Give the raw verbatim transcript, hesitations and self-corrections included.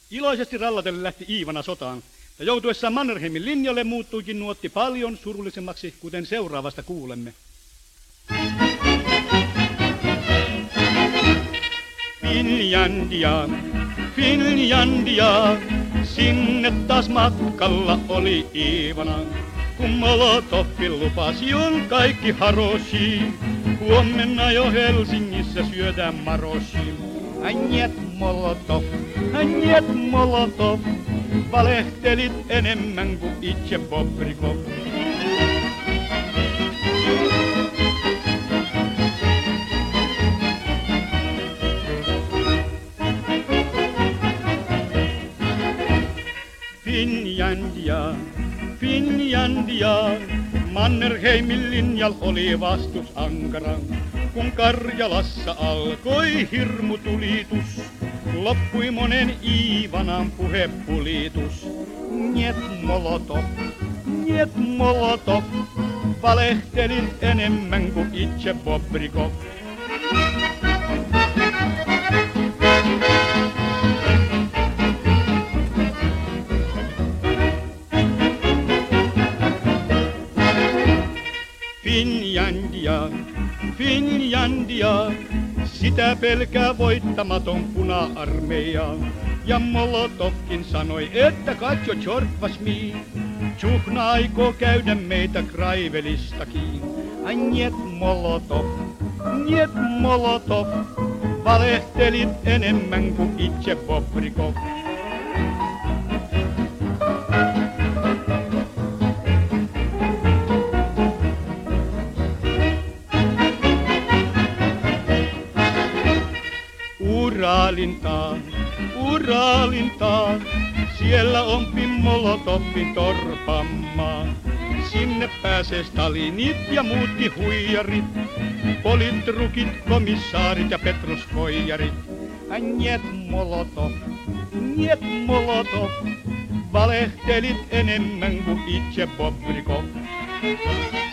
Iloisesti rallatellen lähti Iivana sotaan, ja joutuessaan Mannerheimin linjalle muuttuikin nuotti paljon surullisemmaksi, kuten seuraavasta kuulemme. Finlandia, Finlandia, sinne taas matkalla oli Iivana. Kun Molotovin lupasi on kaikki haroshi, huomenna jo Helsingissä syödään maroshi. Njet Molotov, njet Molotov, valehtelit enemmän kuin itse Bobrikov. Finlandia, Finlandia, Mannerheimin linjal oli vastus ankara. Kun Karjalassa alkoi hirmutulitus, loppui monen Iivanan puhepulitus. Njet Molotov, njet Molotov, valehtelit enemmän kuin itse Bobrikov. Finlandia, Finlandia, sitä pelkää voittamaton puna-armeija. Ja Molotovkin sanoi, että katso Tjorkvas mi, Tjuhna aikoo käydä meitä Kraivelistakin. Ai njet Molotov, njet Molotov, valehtelit enemmän kuin itse Bobrikov. Uralintaan, Uralintaan, siellä on Molotovin torpammaa. Sinne pääsee Stalinit ja muutkin huijarit, politrukit, komissaarit ja petruskoijarit. Njet Molotov, njet Molotov, valehtelit enemmän kuin itse Bobrikov.